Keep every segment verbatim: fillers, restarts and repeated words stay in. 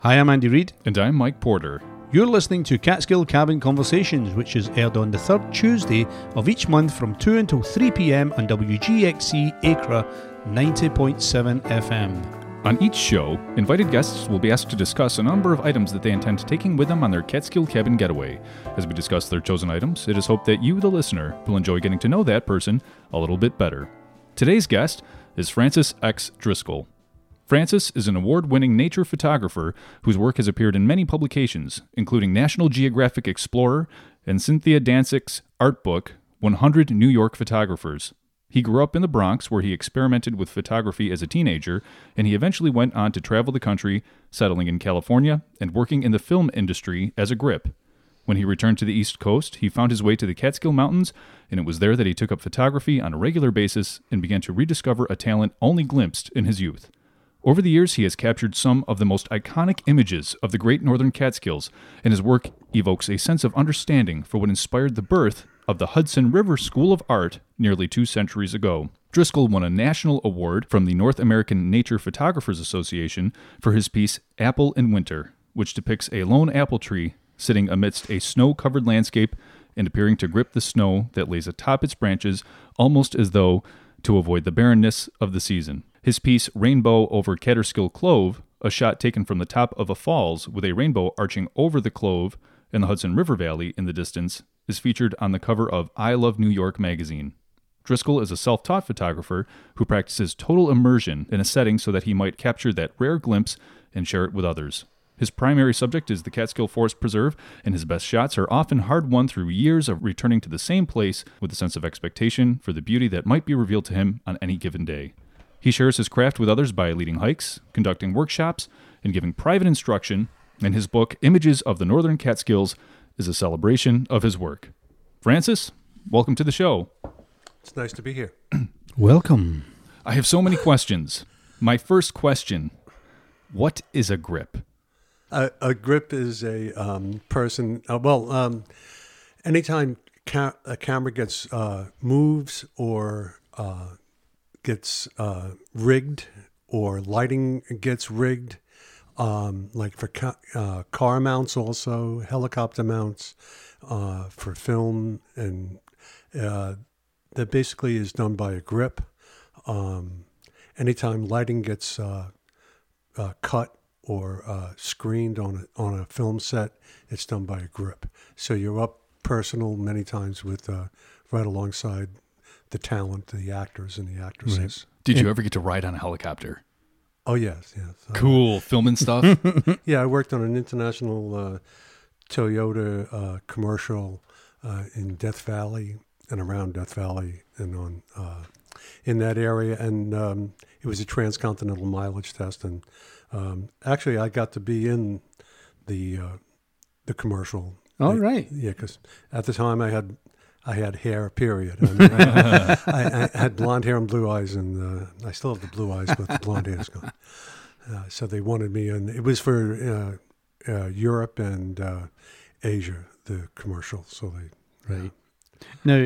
Hi, I'm Andy Reid. And I'm Mike Porter. You're listening to Catskill Cabin Conversations, which is aired on the third Tuesday of each month from two until three p.m. on W G X C Acra ninety point seven F M. On each show, invited guests will be asked to discuss a number of items that they intend taking with them on their Catskill Cabin getaway. As we discuss their chosen items, it is hoped that you, the listener, will enjoy getting to know that person a little bit better. Today's guest is Francis X. Driscoll. Francis is an award-winning nature photographer whose work has appeared in many publications, including National Geographic Explorer and Cynthia Danzig's art book, one hundred New York Photographers. He grew up in the Bronx, where he experimented with photography as a teenager, and he eventually went on to travel the country, settling in California and working in the film industry as a grip. When he returned to the East Coast, he found his way to the Catskill Mountains, and it was there that he took up photography on a regular basis and began to rediscover a talent only glimpsed in his youth. Over the years, he has captured some of the most iconic images of the Great Northern Catskills, and his work evokes a sense of understanding for what inspired the birth of the Hudson River School of Art nearly two centuries ago. Driscoll won a national award from the North American Nature Photographers Association for his piece Apple in Winter, which depicts a lone apple tree sitting amidst a snow-covered landscape and appearing to grip the snow that lays atop its branches, almost as though to avoid the barrenness of the season. His piece, Rainbow over Catterskill Clove, a shot taken from the top of a falls with a rainbow arching over the clove and the Hudson River Valley in the distance, is featured on the cover of I Love New York magazine. Driscoll is a self-taught photographer who practices total immersion in a setting so that he might capture that rare glimpse and share it with others. His primary subject is the Catskill Forest Preserve, and his best shots are often hard-won through years of returning to the same place with a sense of expectation for the beauty that might be revealed to him on any given day. He shares his craft with others by leading hikes, conducting workshops, and giving private instruction, and his book, Images of the Northern Catskills, is a celebration of his work. Francis, welcome to the show. It's nice to be here. Welcome. I have so many questions. My first question, what is a grip? A, a grip is a um, person, uh, well, um, anytime ca- a camera gets, uh, moves or uh, gets uh, rigged or lighting gets rigged, um, like for ca- uh, car mounts also, helicopter mounts, uh, for film, and uh, that basically is done by a grip. Um, anytime lighting gets uh, uh, cut or uh, screened on a, on a film set, it's done by a grip. So you're up personal many times with uh, right alongside the talent, the actors and the actresses. Right. Did you ever get to ride on a helicopter? Oh, yes, yes. Cool. Filming stuff? Yeah, I worked on an international uh, Toyota uh, commercial uh, in Death Valley and around Death Valley and on uh, in that area. And um, it was a transcontinental mileage test. And um, actually, I got to be in the uh, the commercial. All I, right. Yeah, because at the time I had I had hair, period. I, mean, I, I, I had blonde hair and blue eyes, and uh, I still have the blue eyes, but the blonde hair is gone. Uh, so they wanted me, and it was for uh, uh, Europe and uh, Asia, the commercial. So they, Right. Yeah. Now,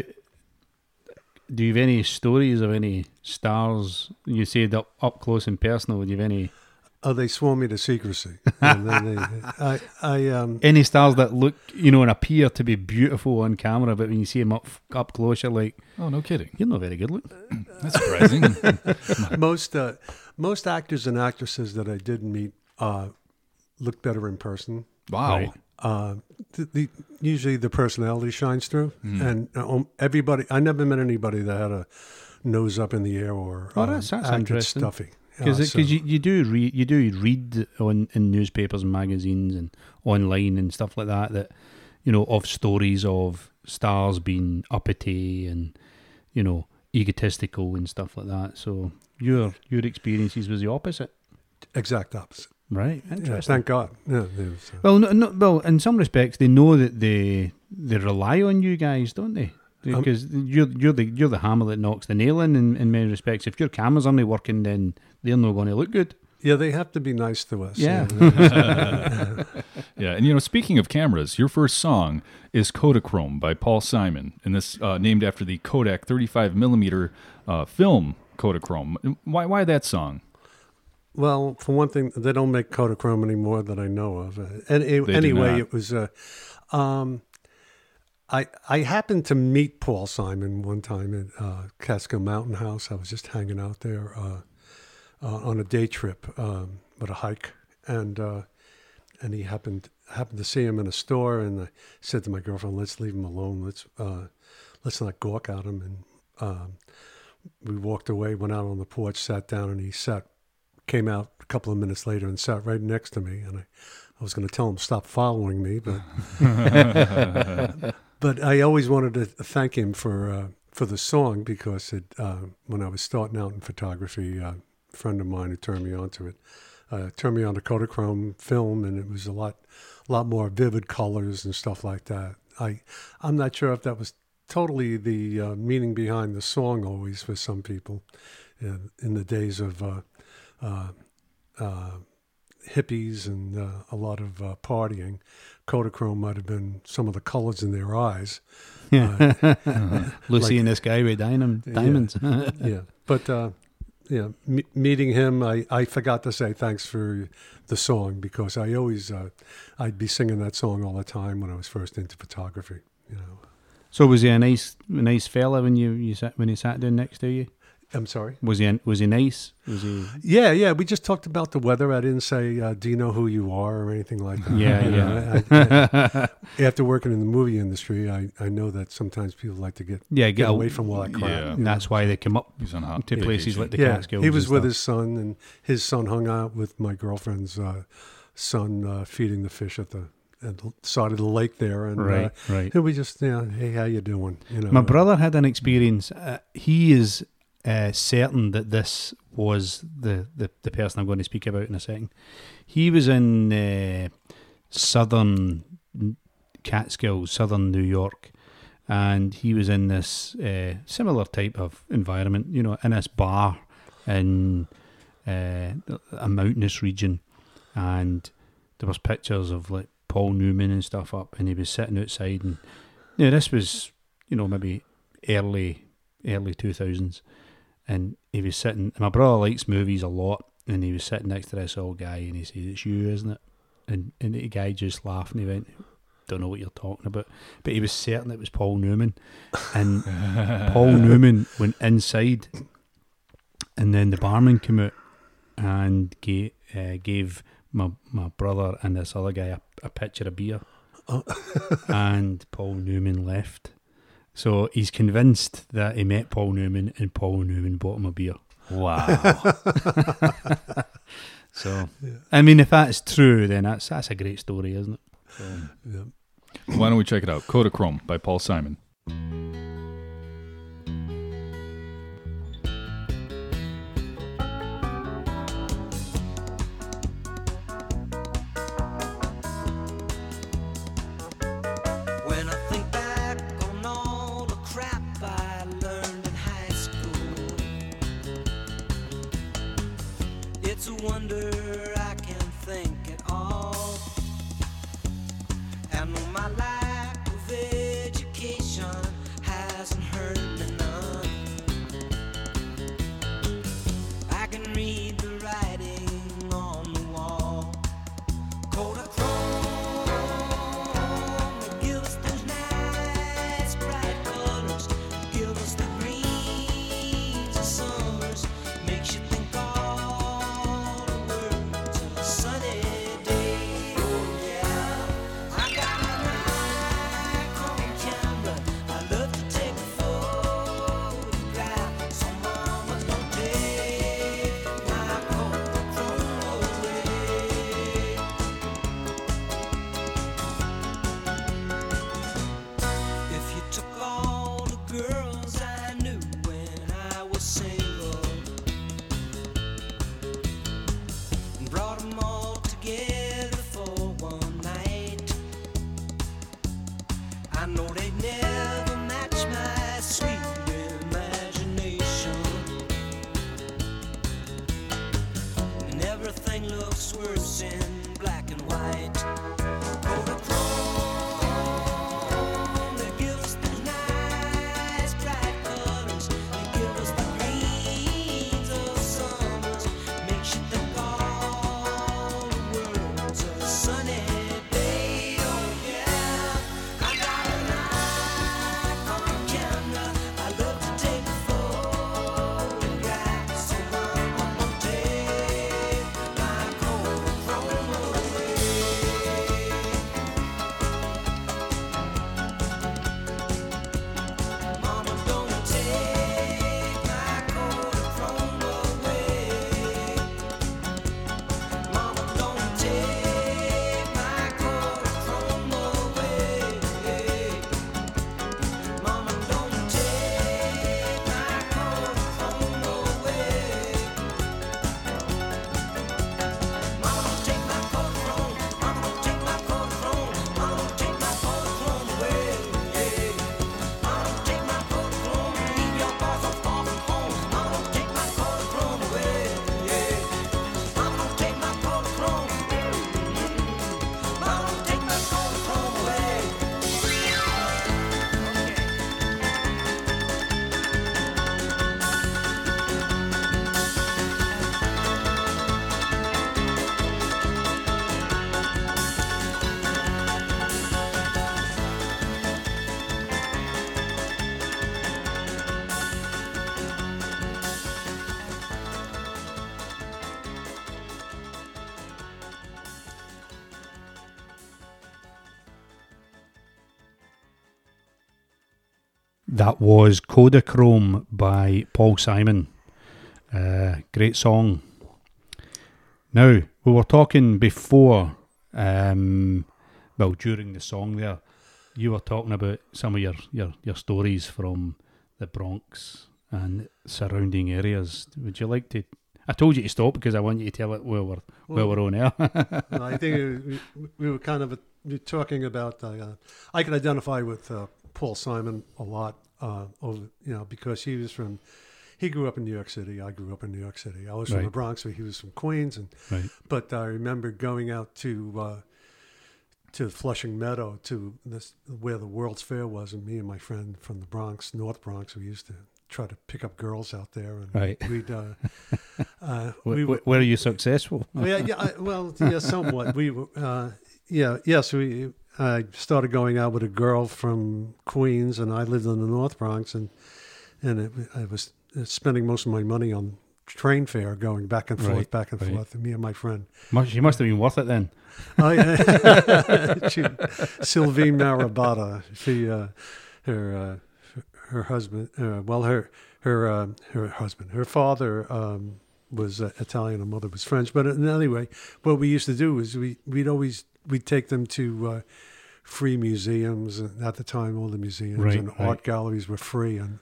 do you have any stories of any stars? You said up, up close and personal. Do you have any? Oh, they swore me to secrecy. And then they, I, I, um, Any stars that look, you know, and appear to be beautiful on camera, but when you see them up up close, you're like, oh, no kidding. You're not very good looking. That's surprising. most uh, most actors and actresses that I did meet uh, look better in person. Wow. Right. Uh, the, the, usually the personality shines through, Mm. and uh, everybody. I never met anybody that had a nose up in the air or Oh, uh, that's- that's acted interesting. stuffy. Because Uh, so- you, you do read you do read on in newspapers and magazines and online and stuff like that that you know of stories of stars being uppity and you know egotistical and stuff like that. So your your experiences was the opposite, exact opposite. right? Yeah, Interesting. thank God. Yeah, it was, uh, Well, no, no, well, in some respects, they know that they they rely on you guys, don't they? Um, Because you're you're the you're the hammer that knocks the nail in, in in many respects. If your cameras aren't working, then they're not going to look good. yeah, they have to be nice to us. Yeah. Yeah. Yeah, and you know, speaking of cameras, your first song is Kodachrome by Paul Simon, and this uh, named after the Kodak thirty-five millimeter uh, film Kodachrome. Why, why that song? Well, for one thing, they don't make Kodachrome anymore that I know of. Uh, and it, They do anyway, not. it was. Uh, um, I I happened to meet Paul Simon one time at uh, Catskill Mountain House. I was just hanging out there uh, uh, on a day trip um, with a hike, and uh, and he happened happened to see him in a store, and I said to my girlfriend, "Let's leave him alone. Let's uh, let's not gawk at him." And um, we walked away, went out on the porch, sat down, and he sat. Came out a couple of minutes later and sat right next to me, and I, I was going to tell him stop following me, but but I always wanted to thank him for uh, for the song because it uh, when I was starting out in photography, uh, a friend of mine who turned me onto it uh, turned me on to Kodachrome film, and it was a lot lot more vivid colors and stuff like that. I I'm not sure if that was totally the uh, meaning behind the song always for some people in, in the days of. Uh, Uh, uh, hippies and uh, a lot of uh, partying. Kodachrome might have been some of the colors in their eyes. Uh, Lucy like- and this guy with diamond, diamonds. yeah, but uh, yeah, m- meeting him, I, I forgot to say thanks for the song because I always uh, I'd be singing that song all the time when I was first into photography. You know, So was he a nice, nice fella when you, you sat when he sat down next to you? I'm sorry. Was he was he nice? Was he? Yeah, yeah. We just talked about the weather. I didn't say, uh, "Do you know who you are?" or anything like that. Yeah, You know, yeah. I- I- after working in the movie industry, I, I know that sometimes people like to get Yeah, get get away away. from all that crap. Yeah. you And know. that's why they come up He's on hot to places vacation. like the Yeah, Catskills. he was and with stuff. his son, and his son hung out with my girlfriend's uh, son, uh, feeding the fish at the, at the side of the lake there. And Right, uh, right. and we just, you know, hey, how you doing? You know, My uh, brother had an experience. Uh, he is uh, certain that this was the, the, the person I'm going to speak about in a second. He was in uh, southern Catskills, southern New York, and he was in this uh, similar type of environment, you know, in this bar in uh, a mountainous region, and there was pictures of like Paul Newman and stuff up, and he was sitting outside, and you know, this was, you know, maybe early early two thousands, and he was sitting. My brother likes movies a lot, and he was sitting next to this old guy, and he said, "It's you, isn't it?" And and the guy just laughed, and he went, "Don't know what you're talking about," but he was certain it was Paul Newman, and Paul Newman went inside, and then the barman came out and gave, uh, gave my my brother and this other guy a, a pitcher of beer, and Paul Newman left. So he's convinced that he met Paul Newman, and Paul Newman bought him a beer. Wow. So, I mean, if that's true, then that's that's a great story, isn't it? So, yeah. Why don't we check it out? Kodachrome by Paul Simon. When I think back on all the crap I learned in high school, it's a wonder I can think at all. And though my lack of education hasn't hurt me none, I can read the writing on the wall. Kodachrome, give us those nice bright colors, give us the greens of summers, makes you think all the words of a sunny day. Oh yeah, I got a Nikon camera, I love to take a photograph, so mama don't take my Kodachrome away. That was Kodachrome by Paul Simon. Uh, great song. Now, we were talking before, um, well, during the song there, you were talking about some of your, your, your stories from the Bronx and surrounding areas. Would you like to? I told you to stop because I want you to tell it while we're, while we're on air. I think we, we were kind of uh, we were talking about, uh, I can identify with uh, Paul Simon a lot, uh, over, you know, because he was from, he grew up in New York City. I grew up in New York City. I was from Right. the Bronx, but he was from Queens. And Right. But I remember going out to uh, to Flushing Meadow, to this where the World's Fair was, and me and my friend from the Bronx, North Bronx, we used to try to pick up girls out there, and Right. we'd uh, uh, W- we w- were you successful? well, yeah, yeah, I- well, yeah, somewhat. We, were, uh, yeah, yes, we. I started going out with a girl from Queens, and I lived in the North Bronx, and and it, I was spending most of my money on train fare, going back and forth, Right, back and right. forth. Me and my friend, Must, you must have been worth it then. oh, yeah. she, Sylvine Marabata. She, uh, her, uh, her husband. Uh, well, her, her, uh, her husband. Her father um, was uh, Italian. Her mother was French. But anyway, what we used to do is we we'd always we'd take them to uh, free museums. And at the time, all the museums Right, and right. art galleries were free, and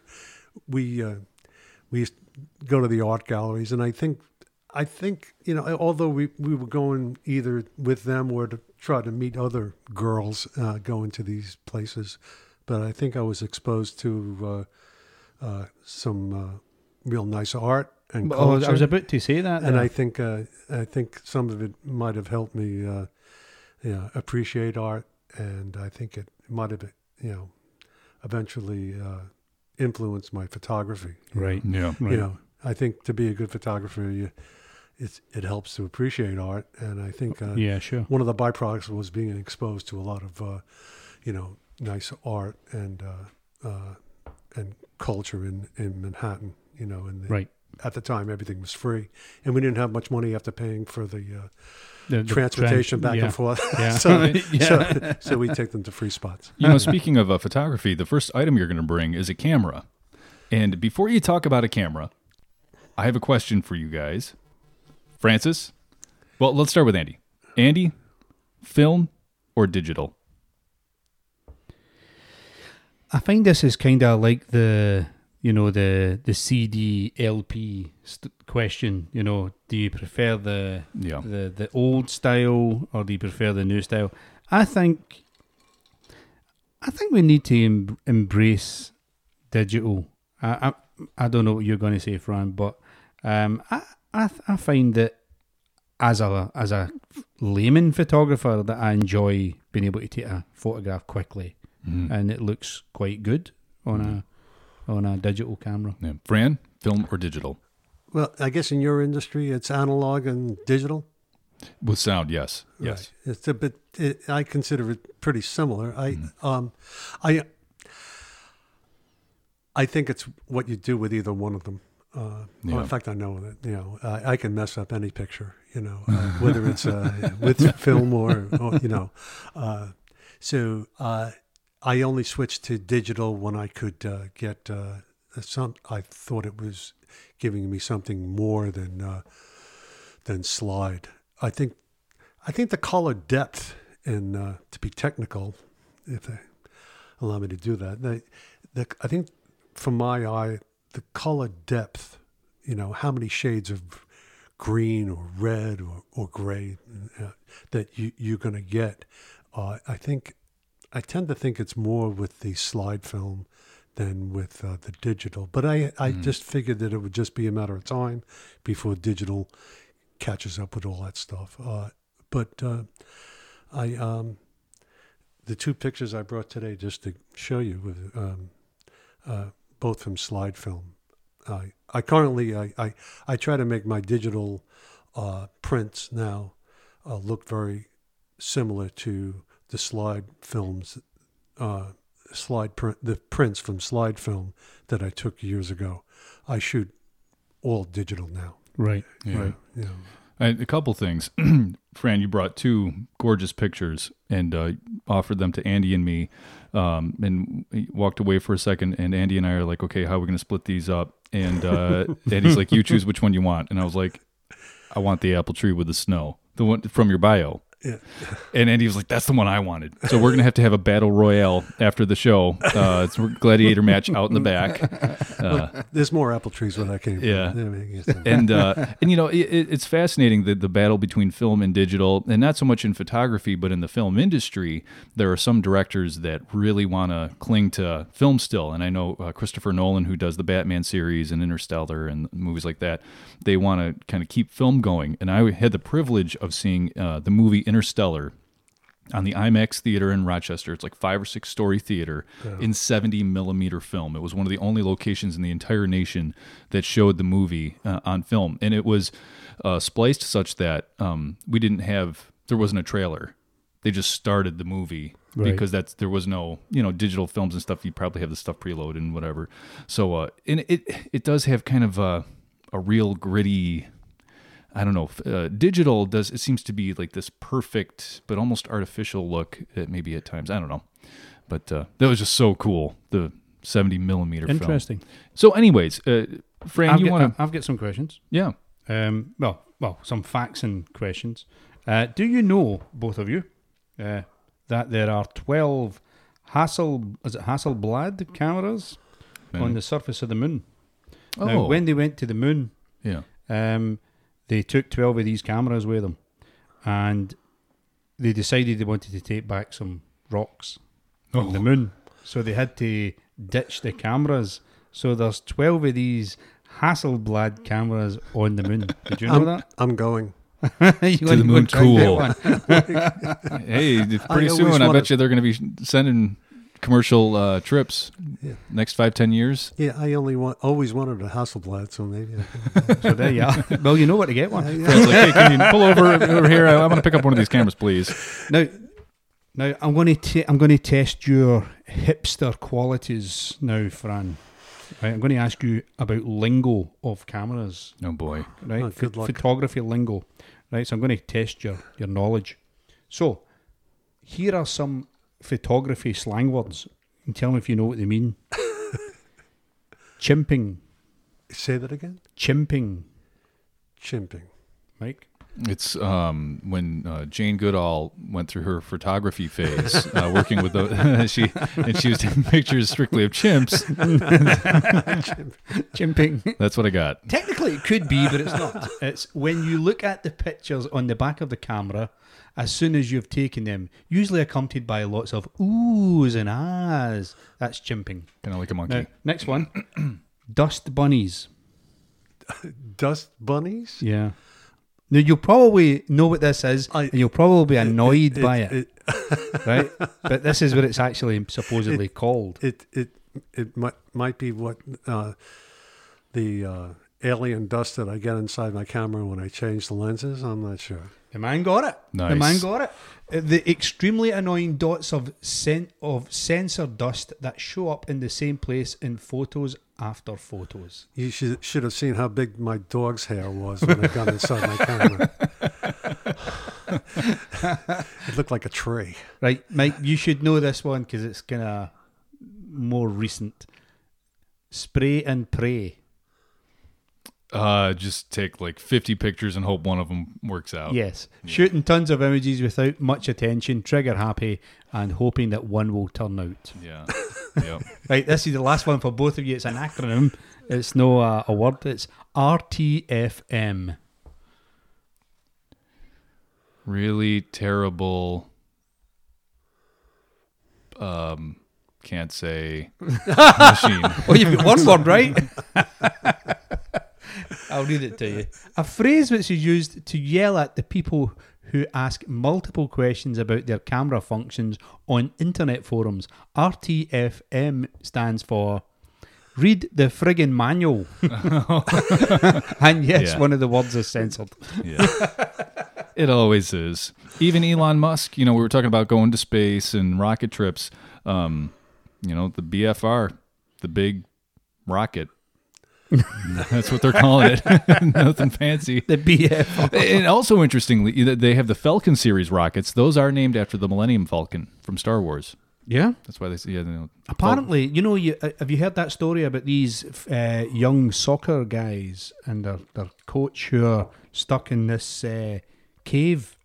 we uh, we used to go to the art galleries. And I think. I think, you know, although we, we were going either with them or to try to meet other girls uh, going to these places, but I think I was exposed to uh, uh, some uh, real nice art and Oh, culture. I was about to say that. and there. I think uh, I think some of it might have helped me, uh, you know, appreciate art, and I think it might have, you know, eventually uh, influenced my photography. you know. Right. Yeah. Right. You know, I think to be a good photographer, you, it's, it helps to appreciate art. And I think uh, Yeah, sure. one of the byproducts was being exposed to a lot of, uh, you know, nice art and uh, uh, and culture in, in Manhattan. You know, and the, Right. at the time everything was free, and we didn't have much money after paying for the, uh, The, the transportation tran- back yeah. and forth. Yeah. so, Yeah. so so we take them to free spots. You know, speaking of uh, photography, the first item you're going to bring is a camera. And before you talk about a camera, I have a question for you guys. Francis? Well, let's start with Andy. Andy, film or digital? I find this is kind of like the, you know, the the C D L P st- question. You know, do you prefer the Yeah. the the old style or do you prefer the new style? I think I think we need to em- embrace digital. I, I I don't know what you're going to say, Fran, but um, I I I find that as a as a layman photographer that I enjoy being able to take a photograph quickly, Mhm. and it looks quite good on a on a digital camera. Yeah. Fran, film or digital? Well, I guess in your industry, it's analog and digital. With sound, yes. Yes. Right. It's a bit. It, I consider it pretty similar. I Mm-hmm. um, I I think it's what you do with either one of them. Uh, well, Yeah. in fact, I know that you know I, I can mess up any picture. You know, uh, whether it's uh, with film or, or you know. Uh, so uh, I only switched to digital when I could uh, get uh, some. I thought it was giving me something more than uh, than slide. I think I think the color depth, and uh, to be technical, if they allow me to do that, they, the, I think from my eye, the color depth, you know, how many shades of green or red or, or gray uh, that you, you're going to get, uh, I think, I tend to think it's more with the slide film than with uh, the digital. But I, I Mm. just figured that it would just be a matter of time before digital catches up with all that stuff. Uh, but uh, I, um, the two pictures I brought today, just to show you, with um, uh, both from slide film. I I currently I, I, I try to make my digital uh, prints now uh, look very similar to the slide films, uh, slide print the prints from slide film that I took years ago. I shoot all digital now. Right. Yeah. Right. You know. And a couple things. Fran, you brought two gorgeous pictures, and uh, offered them to Andy and me, um, and he walked away for a second. And Andy and I are like, okay, how are we going to split these up? And uh, Andy's like, you choose which one you want. And I was like, I want the apple tree with the snow, the one from your bio. Yeah. And Andy was like, that's the one I wanted. So we're going to have to have a battle royale after the show. Uh, it's a gladiator match out in the back. Uh, Well, there's more apple trees where that came Yeah. from. I mean, I guess- and, uh, and you know, it, it's fascinating, the, the battle between film and digital, and not so much in photography, but in the film industry, there are some directors that really want to cling to film still. And I know uh, Christopher Nolan, who does the Batman series and Interstellar and movies like that, they want to kind of keep film going. And I had the privilege of seeing uh, the movie Interstellar on the IMAX theater in Rochester. It's like five or six story theater in seventy millimeter film. It was one of the only locations in the entire nation that showed the movie uh, on film. And it was uh, spliced such that um, we didn't have, there wasn't a trailer. They just started the movie Right. because that's, there was no, you know, digital films and stuff. You probably have the stuff preloaded and whatever. So, uh, and it, it does have kind of a, a real gritty, I don't know. Uh, digital does, it seems to be like this perfect, but almost artificial look at maybe at times. I don't know. But uh, that was just so cool. The seventy millimeter film. Interesting. So anyways, uh, Fran, I've you got, want to, I've got some questions. yeah. Um, well, well, some facts and questions. Uh, do you know, both of you, uh, that there are twelve Hassel, is it Hasselblad cameras on the surface of the moon? Oh, Now, when they went to the moon, yeah. um, they took twelve of these cameras with them, and they decided they wanted to take back some rocks from Oh. the moon. So they had to ditch the cameras. So there's twelve of these Hasselblad cameras on the moon. Did you know I'm, that? I'm going. You To wanna the go moon, try and get cool. one? Hey, pretty always soon, I wanted- bet you they're going to be sending commercial uh, trips Yeah. next five, ten years. Yeah, I only want, always wanted a Hasselblad, so maybe I can. So there you are. Well, you know where to get one. Fred's like, hey, can you pull over over here? I, I want to pick up one of these cameras, please. Now, now I'm going to ta- I'm going to test your hipster qualities now, Fran. Right, I'm going to ask you about lingo of cameras. Oh boy. Right, Oh, Ph- good luck. photography lingo. Right, so I'm going to test your your knowledge. So, here are some photography slang words. And tell me if you know what they mean. Chimping, Say that again? chimping, Chimping. Mike. It's um, when uh, Jane Goodall went through her photography phase, uh, working with the she and she was taking pictures strictly of chimps. Chimping. That's what I got. Technically, it could be, but it's not. It's when you look at the pictures on the back of the camera, as soon as you've taken them, usually accompanied by lots of oohs and ahs. That's chimping. Kind of like a monkey. Now, next one, dust bunnies. Dust bunnies? Yeah. Now, you'll probably know what this is, I- and you'll probably be annoyed by it, It, right? But this is what it's actually supposedly called. it, it, it might, might be what uh, the uh, alien dust that I get inside my camera when I change the lenses. I'm not sure. The man got it. The Nice. man got it. Uh, The extremely annoying dots of sen- of sensor dust that show up in the same place in photos after photos. You should, should have seen how big my dog's hair was when I got inside my camera. It looked like a tree. Right, Mike, you should know this one because it's kind of more recent. Spray and pray. Uh, just take like fifty pictures and hope one of them works out. Yes. Shooting tons of images without much attention, trigger happy, and hoping that one will turn out. Yeah. Yep. Right, this is the last one for both of you. It's an acronym. It's no uh, a word. It's R T F M. Really terrible. Um, can't say machine. Oh, you've got one word right. I'll read it to you. A phrase which is used to yell at the people who ask multiple questions about their camera functions on internet forums. R T F M stands for read the friggin' manual. And yes, Yeah. one of the words is censored. Yeah. It always is. Even Elon Musk, you know, we were talking about going to space and rocket trips. Um, you know, the B F R, the big rocket. That's what they're calling it. Nothing fancy. The B F. And also, interestingly, they have the Falcon series rockets. Those are named after the Millennium Falcon from Star Wars. Yeah. That's why they say, yeah, they know, Apparently, you know, you uh, have you heard that story about these uh, young soccer guys and their, their coach who are stuck in this uh, cave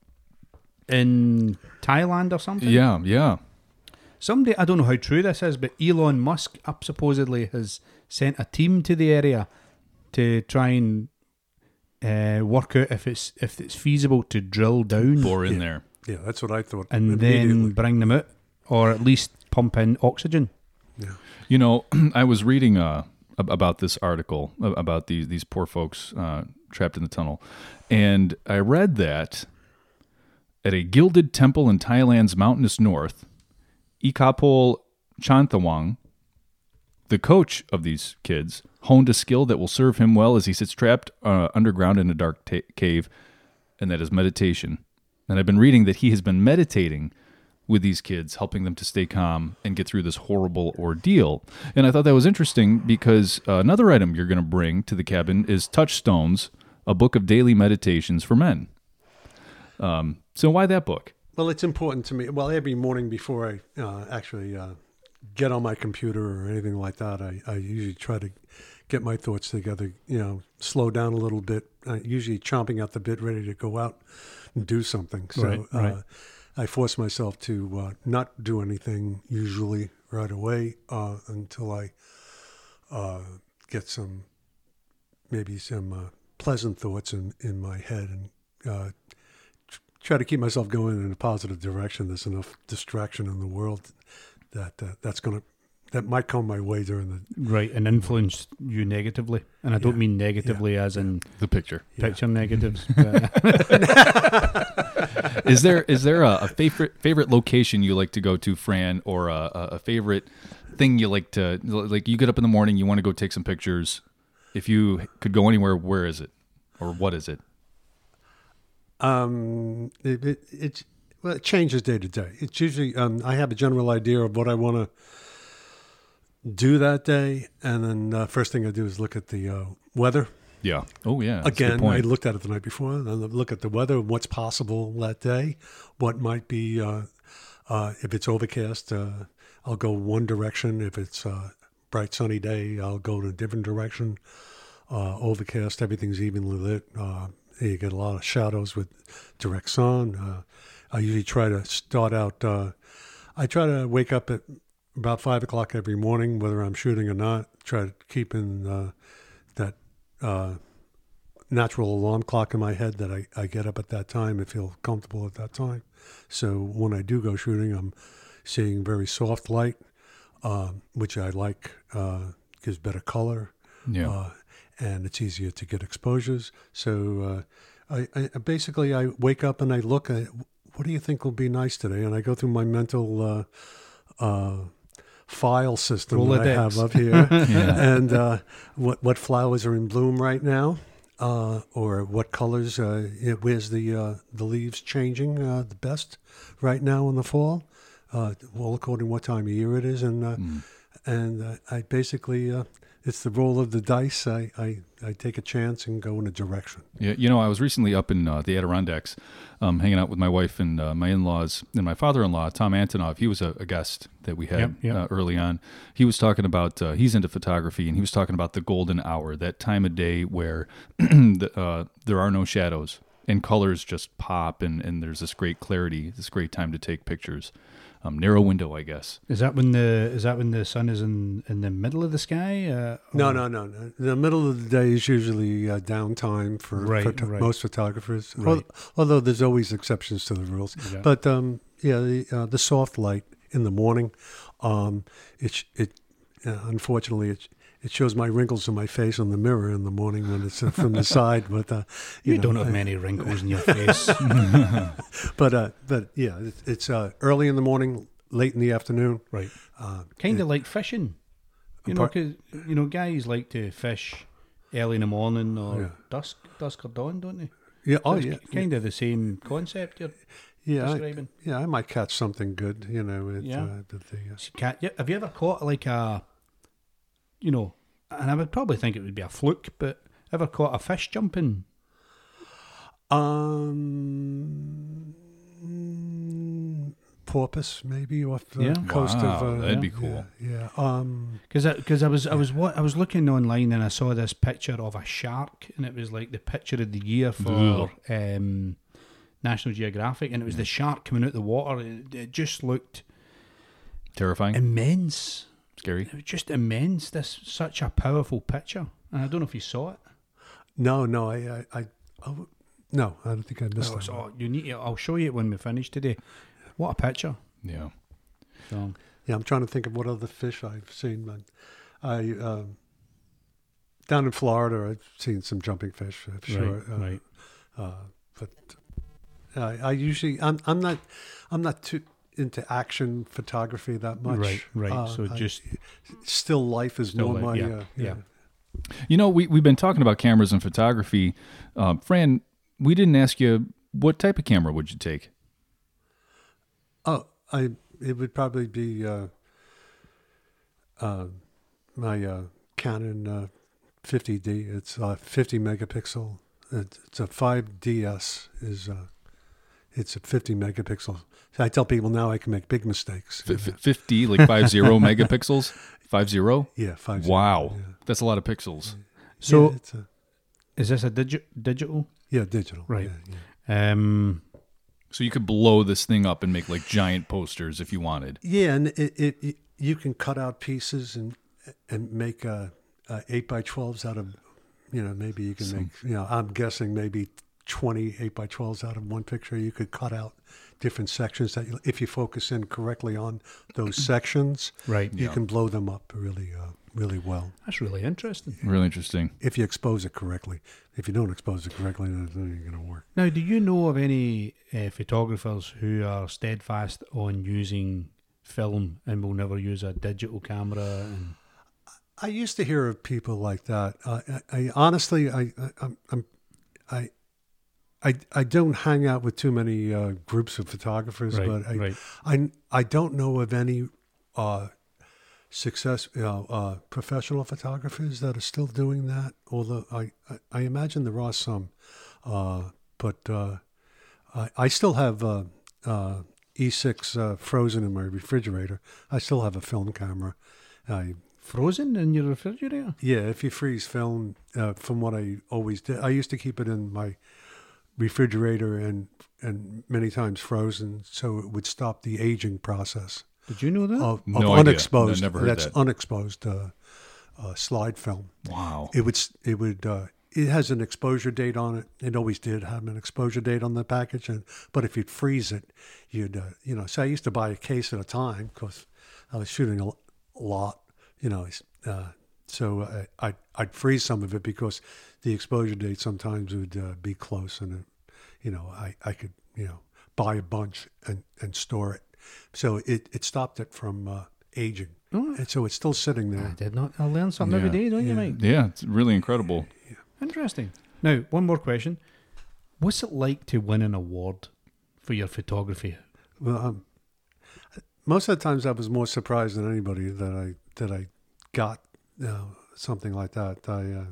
in Thailand or something? Yeah, yeah. Somebody, I don't know how true this is, but Elon Musk up supposedly has sent a team to the area to try and uh, work out if it's if it's feasible to drill down Bore in Yeah. there. Yeah, that's what I thought. and immediately. then bring them out, or at least pump in oxygen. Yeah. You know, I was reading uh, ab- about this article a- about these these poor folks uh, trapped in the tunnel, and I read that at a gilded temple in Thailand's mountainous north, Ikapol Chanthawang, the coach of these kids, honed a skill that will serve him well as he sits trapped uh, underground in a dark ta- cave, and that is meditation. And I've been reading that he has been meditating with these kids, helping them to stay calm and get through this horrible ordeal. And I thought that was interesting because uh, another item you're going to bring to the cabin is Touchstones, a book of daily meditations for men. Um, so why that book? Well, it's important to me. Well, every morning before I uh, actually uh, get on my computer or anything like that, I, I usually try to get my thoughts together, you know, slow down a little bit, uh, usually chomping at the bit, ready to go out and do something. So Right, right. Uh, I force myself to uh, not do anything usually right away uh, until I uh, get some, maybe some uh, pleasant thoughts in, in my head and uh, try to keep myself going in a positive direction. There's enough distraction in the world that uh, that's going to that might come my way during the Right, and influence you negatively. And I don't Yeah. mean negatively as in The picture. Yeah. picture negatives. but- Is there is there a, a favorite favorite location you like to go to, Fran, or a, a a favorite thing you like to like? You get up in the morning, you want to go take some pictures. If you could go anywhere, where is it, or what is it? um it, it it's well it changes day to day. It's usually um I have a general idea of what I want to do that day, and then uh, first thing I do is look at the uh, weather. Yeah. Oh yeah. That's a good Again, I point. looked at it the night before, and then look at the weather, what's possible that day, what might be, uh, uh, if it's overcast, uh, I'll go one direction. If it's a bright sunny day, I'll go in a different direction. Uh, overcast, everything's evenly lit. Uh, you get a lot of shadows with direct sun. Uh, I usually try to start out, uh, I try to wake up at about five o'clock every morning, whether I'm shooting or not, try to keep in uh, that uh, natural alarm clock in my head that I, I get up at that time and feel comfortable at that time. So when I do go shooting, I'm seeing very soft light, uh, which I like, uh, gives better color, Yeah. uh, and it's easier to get exposures. So uh, I, I basically I wake up and I look at what do you think will be nice today, and I go through my mental uh, uh, file system that I Rolodex. have up here, and uh, what what flowers are in bloom right now, uh, or what colors. Uh, it, where's the uh, the leaves changing uh, the best right now in the fall? Uh, well, according to what time of year it is, and uh, and uh, I basically uh, it's the roll of the dice. I, I I take a chance and go in a direction. Yeah, you know, I was recently up in uh, the Adirondacks, um, hanging out with my wife and uh, my in-laws and my father-in-law, Tom Antonov. He was a, a guest that we had Yep, yep. Uh, early on. He was talking about uh, he's into photography, and he was talking about the golden hour, that time of day where the, uh, there are no shadows and colors just pop, and, and there's this great clarity, this great time to take pictures. Um, narrow window, I guess. Is that when the is that when the sun is in, in the middle of the sky? Uh, No, or- no, no, no. The middle of the day is usually uh, downtime for Right, photo- right. most photographers. Right. Al- Although there's always exceptions to the rules. Yeah. But um, yeah, the uh, the soft light in the morning, um, it sh- it uh, unfortunately it it shows my wrinkles in my face on the mirror in the morning when it's uh, from the side. But uh, You, know, don't have I- many wrinkles in your face. But uh, but yeah, it, it's uh, early in the morning, late in the afternoon. Right. Uh, Kind of like fishing. You know, Apart- 'cause, you know, guys like to fish early in the morning or Yeah. dusk, dusk or dawn, don't they? yeah. Oh It's yeah. Kind of the same concept you're Yeah. I, describing. yeah. I might catch something good. You know. It, Yeah. Uh, but the, uh, See, Cat, yeah, have you ever caught like a, you know, and I would probably think it would be a fluke, but ever caught a fish jumping? Um, mm, porpoise maybe off the Yeah. coast Wow, of. Uh, that'd be yeah, cool. Yeah. Um, Because I, cause I was I was what I was looking online and I saw this picture of a shark, and it was like the picture of the year for um, National Geographic, and it was the shark coming out the water. It, it just looked Terrifying. immense. Scary. It was just immense. This such a powerful picture, and I don't know if you saw it. no, no, I, I, I oh, no, I don't think I missed Oh, it. so you need to, I'll show you it when we finish today. What a picture! Yeah. So, Yeah, I'm trying to think of what other fish I've seen. But I um, down in Florida, I've seen some jumping fish. I'm sure, right, uh, right. Uh, but I, I usually I'm I'm not I'm not too into action photography that much. Right, right. Uh, so I- just still life is Still more life, my yeah, uh, yeah. You know, we, we've been talking about cameras and photography. Uh, Fran, we didn't ask you, what type of camera would you take? Oh, I it would probably be uh, uh, my uh, Canon uh, fifty D. It's uh, fifty megapixel. It's, it's a five D S. Is uh, it's a fifty megapixel. So I tell people now I can make big mistakes. F- f- fifty, like five zero megapixels? Five zero? Yeah, five. Wow. Yeah. That's a lot of pixels. so. yeah, it's a, Is this a digi- digital? yeah, digital. Right. Yeah, yeah. Um, So you could blow this thing up and make like giant posters if you wanted. Yeah, and it, it, it you can cut out pieces and and make uh, uh, eight by twelves out of, you know, maybe you can Some- make, you know, I'm guessing maybe twenty eight by twelves out of one picture. You could cut out different sections that you, if you focus in correctly on those sections, right. you Yeah. can blow them up really, uh, really well That's really interesting. Really interesting. if you expose it correctly. If you don't expose it correctly, then it ain't going to work. Now, do you know of any uh, photographers who are steadfast on using film and will never use a digital camera? And I used to hear of people like that. Uh, I, I honestly, I, I, I'm, I'm, I, I, I don't hang out with too many uh, groups of photographers, right, but I, right, I, I don't know of any uh, success, you know, uh, professional photographers that are still doing that. Although I, I, I imagine there are some, uh, but uh, I, I still have uh, uh, E six uh, frozen in my refrigerator. I still have a film camera. I frozen in your refrigerator. Yeah, if you freeze film, uh, from what I always did, I used to keep it in my refrigerator and and many times frozen, so it would stop the aging process Did you know that? of, of No idea. unexposed. No, never heard that's that. unexposed uh, uh, slide film. Wow. It would s- it would uh, it has an exposure date on it. It always did have an exposure date on the package, and but if you'd freeze it, you'd uh, you know. So I used to buy a case at a time because I was shooting a l- lot, you know. Uh, so I, I'd, I'd freeze some of it because the exposure date sometimes would uh, be close, and it, you know, I, I could you know buy a bunch and, and store it. So it, it stopped it from uh, aging, Oh, and so it's still sitting I there. did not. I learn something every Yeah. day, don't you, Yeah. Mike? Yeah, it's really incredible. Interesting. Now, one more question. What's it like to win an award for your photography? Well, um, most of the times I was more surprised than anybody that I that I got uh, something like that. I uh,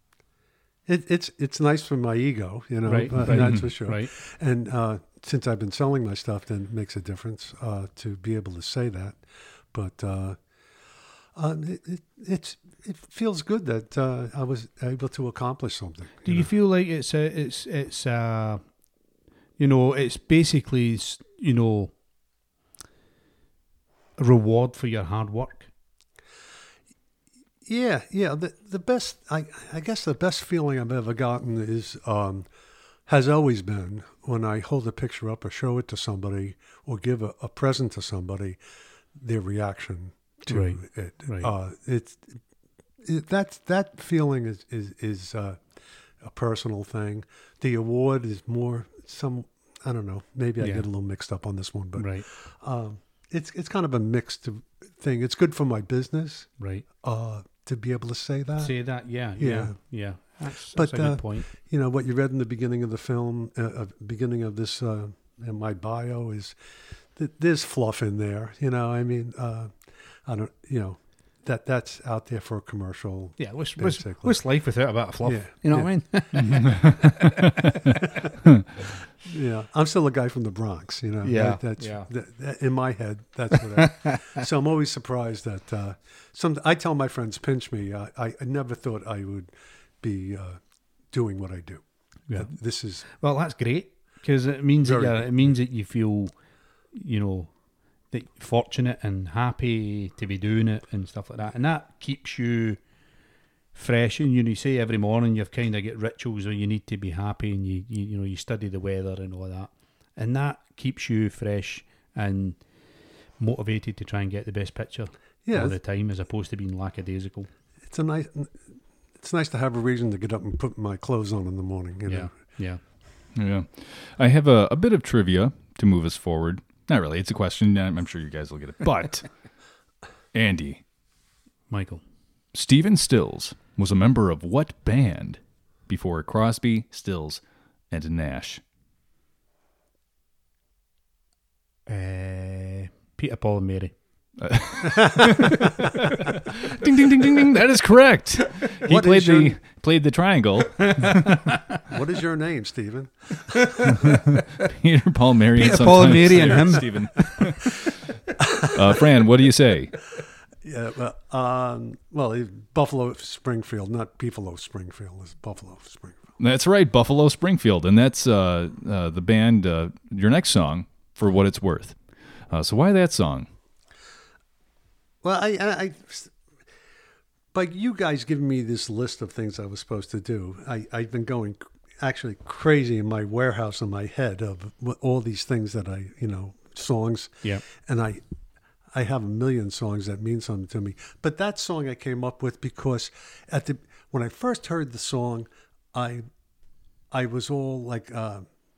it, it's it's nice for my ego, you know, Right, uh, right. that's for sure. Right. And uh, since I've been selling my stuff, then it makes a difference uh, to be able to say that. But uh, um, it, it it's it feels good that uh, I was able to accomplish something. Do you know? feel like it's a, it's it's uh you know, it's basically s- you know a reward for your hard work? Yeah, yeah. The the best, I I guess, the best feeling I've ever gotten is um, has always been when I hold a picture up or show it to somebody or give a, a present to somebody, their reaction to Right, it. right. Uh, it's it, that that feeling is is is uh, a personal thing. The award is more some. I don't know. Maybe I Yeah. get a little mixed up on this one, but Right, um, it's it's kind of a mixed thing. It's good for my business. right. Uh, to be able to say that. Say that, yeah, yeah, Yeah. yeah. That's, But, that's a uh, good point. You know, what you read in the beginning of the film, uh, uh, beginning of this, uh, in my bio is that there's fluff in there. You know, I mean, uh, I don't, you know, that that's out there for a commercial. Yeah, what's, what's, basically. what's life without a bit of fluff? Yeah, You know yeah. what I mean? Yeah, I'm still a guy from the Bronx. You know. Yeah, That- that's yeah. that- that- in my head. That's what. I, so I'm always surprised that uh, some. I tell my friends, pinch me. I, I, I never thought I would be uh, doing what I do. Yeah. That This is Well, that's great because it means that Very you're, it means that you feel, you know, that you're fortunate and happy to be doing it and stuff like that, and that keeps you fresh. And you know, you say every morning you've kind of got rituals where you need to be happy, and you, you you know you study the weather and all that, and that keeps you fresh and motivated to try and get the best picture yeah. all the time, as opposed to being lackadaisical. It's a nice. It's nice to have a reason to get up and put my clothes on in the morning. You Yeah, know. yeah. Yeah. I have a, a bit of trivia to move us forward. Not really. It's a question. I'm I'm sure you guys will get it. But, Andy, Michael, Stephen Stills was a member of what band before Crosby, Stills, and Nash? uh, Peter, Paul, and Mary. Ding, ding, ding, ding, ding. That is correct. He What played is your- the played the triangle. What is your name, Stephen? Peter, Paul, Mary, and Peter, Paul, sometimes Mary, and Sarah, him. Stephen. uh, Fran, what do you say? Yeah. Well, um, well, he- Buffalo Springfield, not Beefalo Springfield. It's Buffalo Springfield. That's right, Buffalo Springfield, and that's uh, uh, the band. Uh, your next song, For What It's Worth. Uh, so why that song? Well, I, I, I, by you guys giving me this list of things I was supposed to do, I, I've been going actually crazy in my warehouse in my head of what- all these things that I, you know, songs. Yeah. And I, I have a million songs that mean something to me. But that song I came up with because at the when I first heard the song, I, I was all like uh,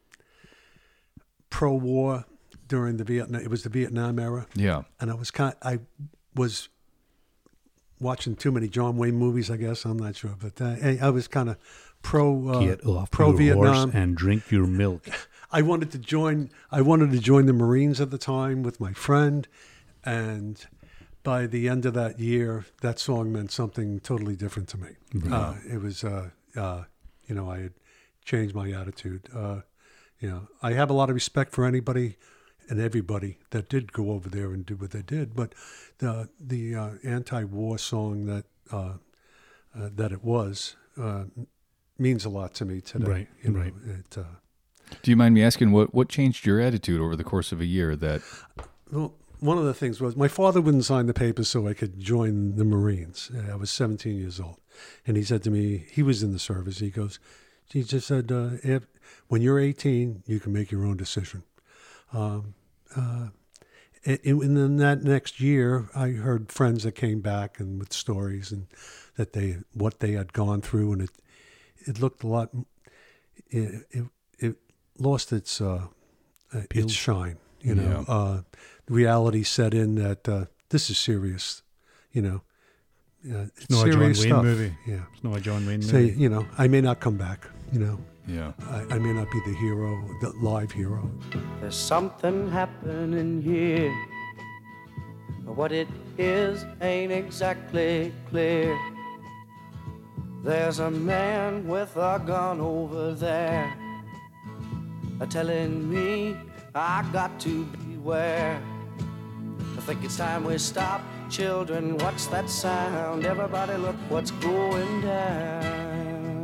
pro-war during the Vietnam. It was the Vietnam era. Yeah. And I was kind I was watching too many John Wayne movies, I guess. I'm not sure, but uh, I, I was kind of pro uh, Get off pro your Vietnam. horse and drink your milk. I wanted to join. I wanted to join the Marines at the time with my friend, and by the end of that year, that song meant something totally different to me. Uh, it was, uh, uh, you know, I had changed my attitude. Uh, you know, I have a lot of respect for anybody and everybody that did go over there and do what they did, but the the uh, anti-war song that uh, uh, that it was uh, means a lot to me today. Right, you know, right. It, uh, Do you mind me asking what, what changed your attitude over the course of a year that well, one of the things was my father wouldn't sign the papers so I could join the Marines. Uh, I was seventeen years old, and he said to me, he was in the service. He goes, he just said, uh, if, when you're eighteen, you can make your own decision. Um, uh, and, and then that next year, I heard friends that came back and with stories and that they what they had gone through, and it it looked a lot. It it, it lost its uh, its shine. You know, Yeah. uh, reality set in that uh, this is serious. You know, uh, it's not a John serious Wayne stuff. movie. Yeah. It's not a John Wayne Say, movie. you know, I may not come back. You know, yeah. I, I may not be the hero, the live hero. There's something happening here. What it is ain't exactly clear. There's a man with a gun over there, a telling me I got to beware. I think it's time we stop. Children, what's that sound? Everybody look what's going down.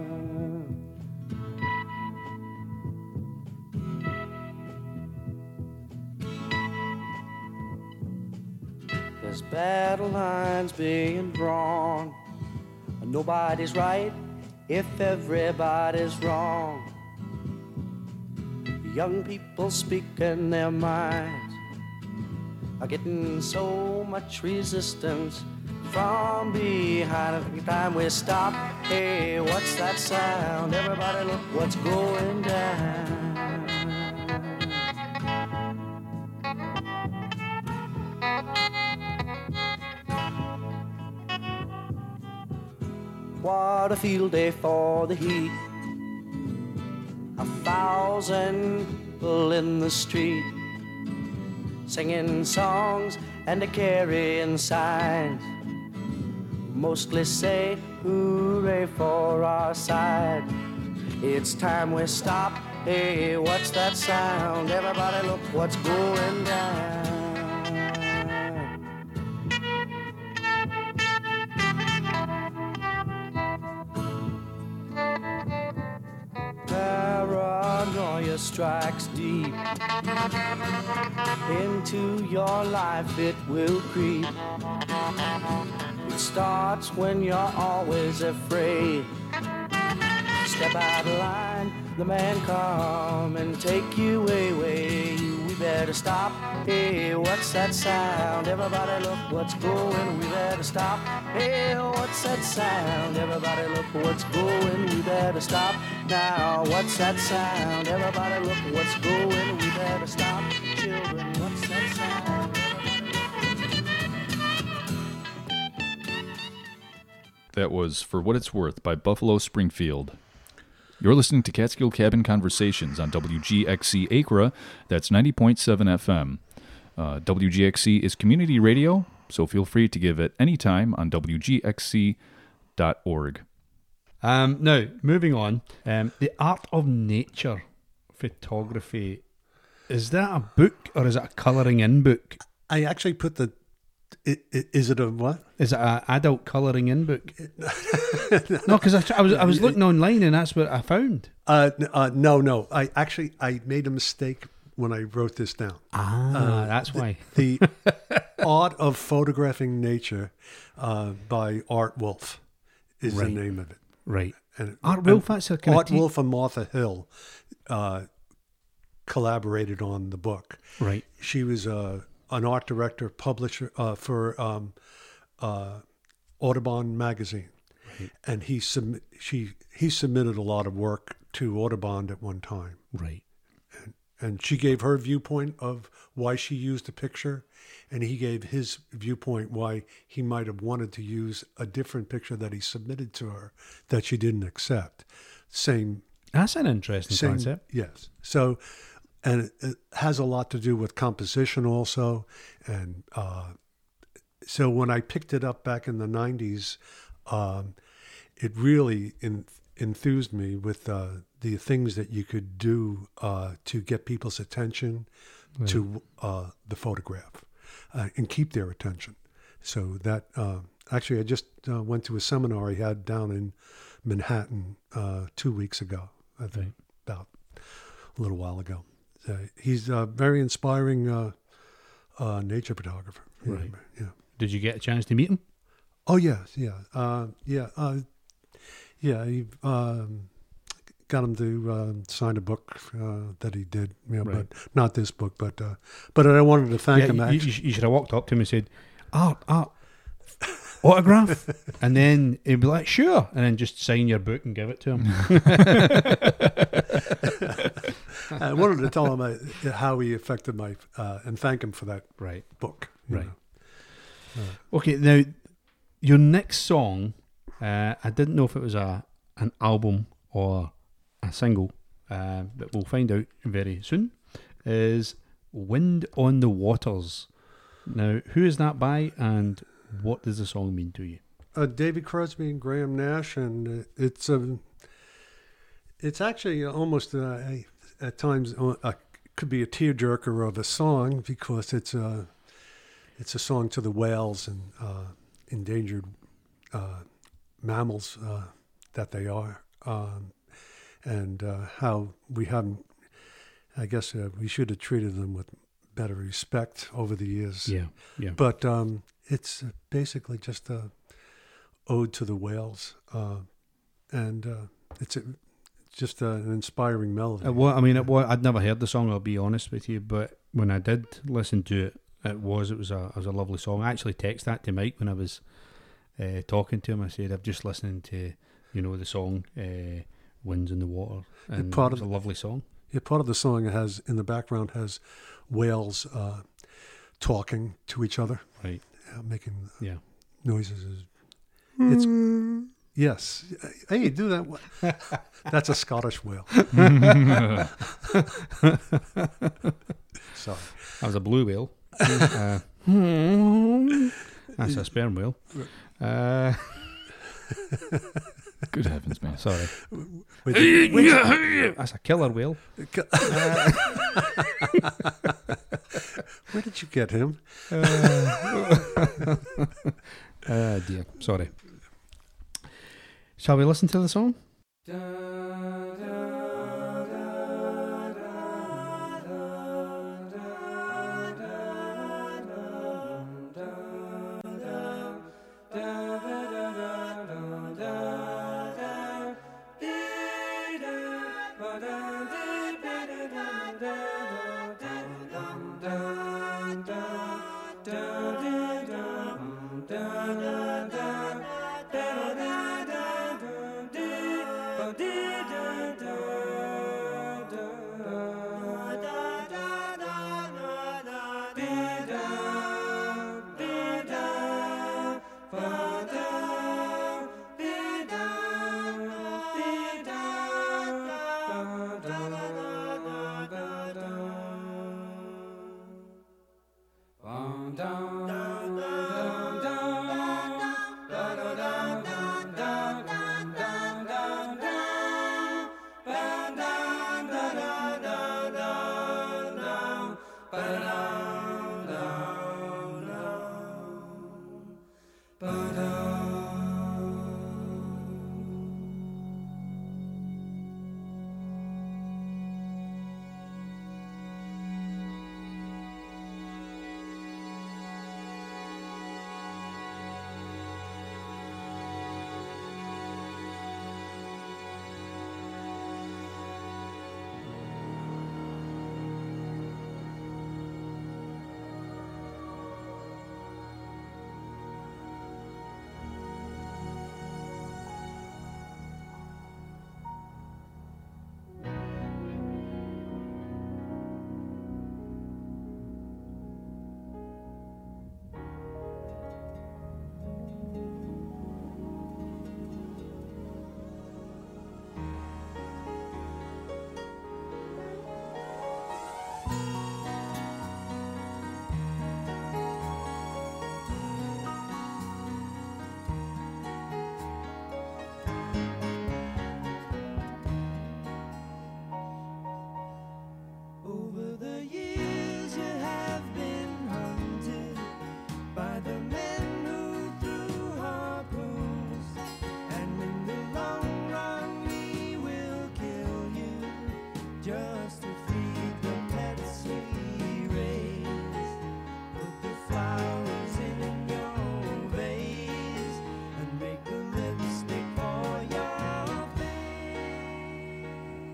There's battle lines being drawn. Nobody's right if everybody's wrong. Young people speaking their minds are getting so much resistance from behind. Every time we stop, hey, what's that sound? Everybody look what's going down. What a field day for the heat. A thousand people in the street, singing songs and a carrying signs. mostly say hooray for our side. It's time we stop. Hey, what's that sound? Everybody look what's going down. Paranoia strikes deep into your life, it will creep. It starts when you're always afraid. Step out of line, the man come and take you away. We better stop. Hey, what's that sound? Everybody look what's going. We better stop. Hey, what's that sound? Everybody look what's going. We better stop. Now, what's that sound? Everybody look what's going. We better stop. Children, what's that sound? That was For What It's Worth by Buffalo Springfield. You're listening to Catskill Cabin Conversations on W G X C Acra. That's ninety point seven F M. Uh, W G X C is community radio, so feel free to give it any time on W G X C dot org. Um, now, moving on, um, The Art of Nature Photography. Is that a book or is it a colouring in book? I actually put the. It, it, is it a what? Is it an adult colouring in book? No, because I, I was I was looking online and that's what I found. Uh, n- uh, no, no. I actually I made a mistake when I wrote this down. Ah, Uh, that's why. The Art of Photographing Nature uh, by Art Wolf is Right. the name of it. Right. And Art Wolf, that's a kind Art of te- Wolf and Martha Hill uh, collaborated on the book. Right. She was uh, an art director, publisher uh, for um, uh, Audubon magazine, Right. and he sub- she he submitted a lot of work to Audubon at one time, Right. and she gave her viewpoint of why she used the picture, and he gave his viewpoint why he might have wanted to use a different picture that he submitted to her that she didn't accept. Same That's an interesting Same, concept. yes. So, and it, it has a lot to do with composition also. And uh, so when I picked it up back in the nineties, um, it really en- enthused me with uh, the things that you could do uh, to get people's attention to uh, the photograph uh, and keep their attention. So that, uh, actually, I just uh, went to a seminar I had down in Manhattan uh, two weeks ago. I think Right. about a little while ago. Uh, he's a very inspiring uh, uh, nature photographer. Yeah, Right. Yeah. Did you get a chance to meet him? Oh yes. Yeah. Uh, yeah. Uh, yeah. He um, got him to uh, sign a book uh, that he did. You know, Right. but not this book. But uh, but I wanted to thank Yeah, him. you, Actually. you, sh- you should have walked up to him and said, Art, Art, autograph? And then he'd be like, sure. And then just sign your book and give it to him. I wanted to tell him uh, how he affected my uh, and thank him for that Right. book. you Right. know. Okay, now, your next song, uh, I didn't know if it was a an album or a single, uh, but we'll find out very soon, is Wind on the Waters. Now, who is that by and what does the song mean to you? Uh, David Crosby and Graham Nash, and uh, it's a. It's actually almost uh, a, at times uh, a, could be a tearjerker of a song because it's a it's a song to the whales and uh, endangered uh, mammals uh, that they are, um, and uh, how we haven't. I guess uh, we should have treated them with better respect over the years. Yeah, yeah. But um, it's basically just a ode to the whales, uh, and uh, it's a, just a, an inspiring melody. It wa- I mean, it wa- I'd never heard the song, I'll be honest with you, but when I did listen to it, it was it was a it was a lovely song. I actually texted that to Mike when I was uh, talking to him. I said, I've just listened to, you know, the song uh, Winds in the Water, and part it was of a lovely song. Yeah, part of the song has in the background has whales uh, talking to each other, Right. uh, making Yeah. noises. It's yes. Hey, do that. one. That's a Scottish whale. Sorry. That was a blue whale. uh, That's a sperm whale. Uh, Good heavens, man. sorry. Which- which- That's a killer whale. where did you get him? Uh, dear. Sorry. Shall we listen to the song? Over the years you have been hunted by the men who threw harpoons, and in the long run we will kill you just to feed the pets we raise. Put the flowers in your vase and make a lipstick for your face.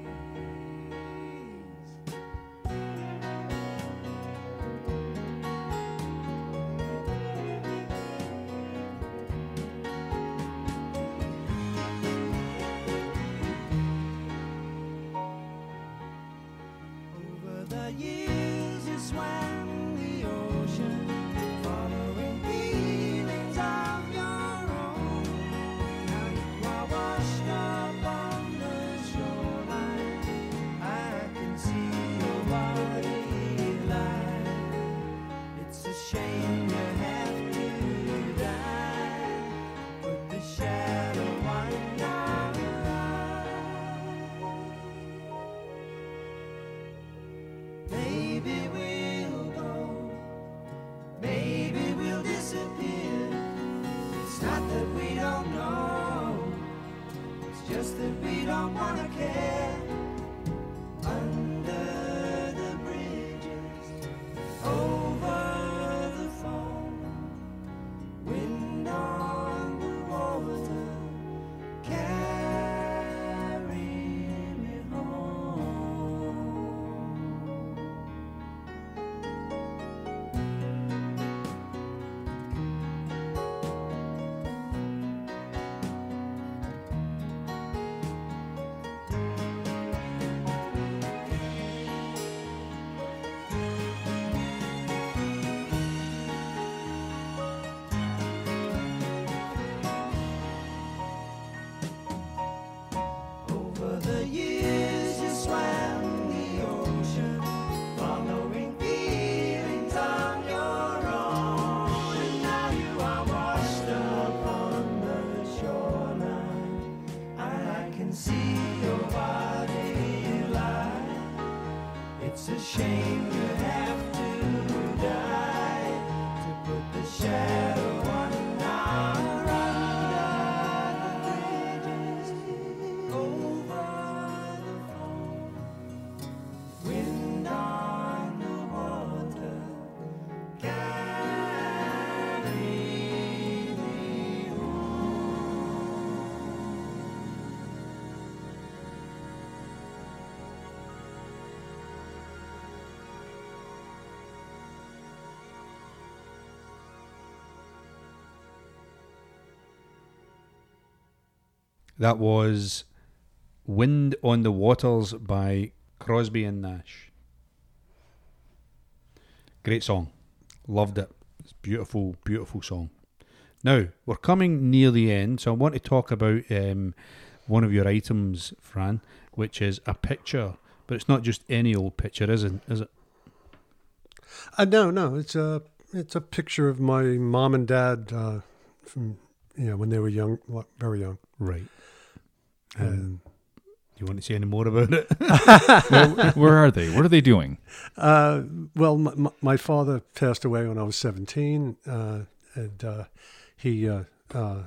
Over the years you swam the ocean, following feelings of your own. Now you are washed up on the shoreline. I can see your body line. It's a shame you have to die. Put the shadow on your maybe we'll go, maybe we'll disappear. It's not that we don't know, it's just that we don't wanna care. Under the bridges, over the foam, wind on the water, carry me home. That was Wind on the Waters by Crosby and Nash. Great song. Loved it. It's beautiful, beautiful song. Now, we're coming near the end, so I want to talk about um, one of your items, Fran, which is a picture. But it's not just any old picture, is it? Is it? Uh, no, no. It's a it's a picture of my mom and dad uh, from you know when they were young, well, very young. Right. And Do you want to say any more about it? where, where are they? What are they doing? uh, well, my, my father passed away when I was seventeen, uh, and uh, he uh, uh,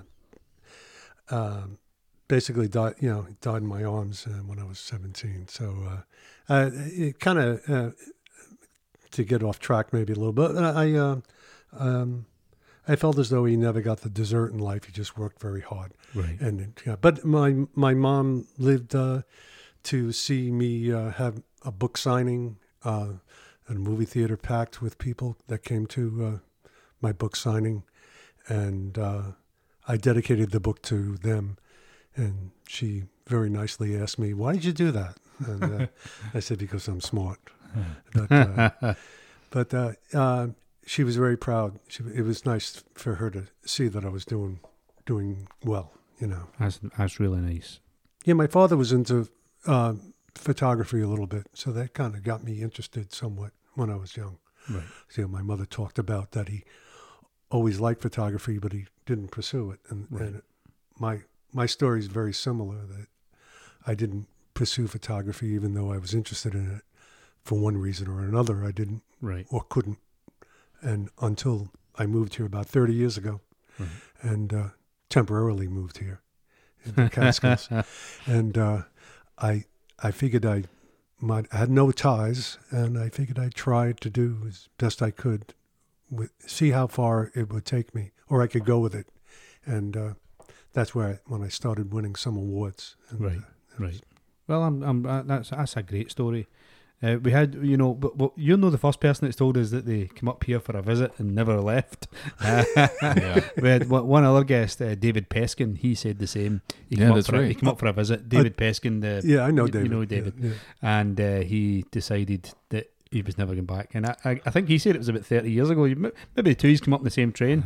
uh, basically died. You know, died in my arms uh, when I was seventeen. So uh, uh, it kind of uh, to get off track maybe a little bit. I uh, um, I felt as though he never got the dessert in life. He just worked very hard. Right. And yeah, but my my mom lived uh, to see me uh, have a book signing uh, at a movie theater packed with people that came to uh, my book signing, and uh, I dedicated the book to them. And she very nicely asked me, "Why did you do that?" And uh, I said, "Because I'm smart." But uh, but uh, uh, she was very proud. She, it was nice for her to see that I was doing doing well. You know, That's that's really nice. yeah. My father was into uh, photography a little bit, so that kind of got me interested somewhat when I was young. Right. So my mother talked about that he always liked photography, but he didn't pursue it. And, Right. and my my story is very similar. That I didn't pursue photography, even though I was interested in it for one reason or another. I didn't Right. or couldn't, and until I moved here about thirty years ago, Right. and uh, temporarily moved here in the Catskills, and uh, I I figured I might I had no ties, and I figured I'd try to do as best I could, with see how far it would take me, or I could go with it, and uh, that's where I, when I started winning some awards. And, Right. uh, Right. Well, I'm. I'm. Uh, that's that's a great story. Uh, we had, you know, but, but you're not the first person that's told us that they come up here for a visit and never left. Uh, Yeah. we had one one other guest, uh, David Peskin. He said the same. He Yeah, came up that's for a- right. He came up for a visit. David Peskin, the Yeah, I know you, David. You know Yeah, David, yeah. and uh, he decided that he was never going back. And I, I, I think he said it was about thirty years ago. You- Maybe the two come up on the same train.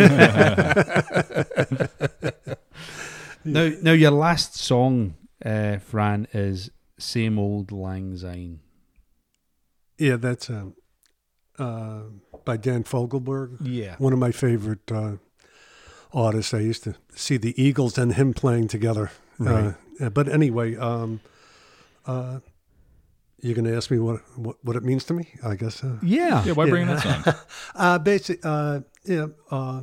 now, now your last song, uh, Fran, is "Same Old Lang Syne." Yeah, that's um, uh, by Dan Fogelberg. Yeah. One of my favorite uh, artists. I used to see the Eagles and him playing together. Right. Uh, but anyway, um, uh, you're going to ask me what, what what it means to me, I guess. Uh, Yeah. Yeah, why Yeah. bring that song? uh, basic, uh, yeah, uh,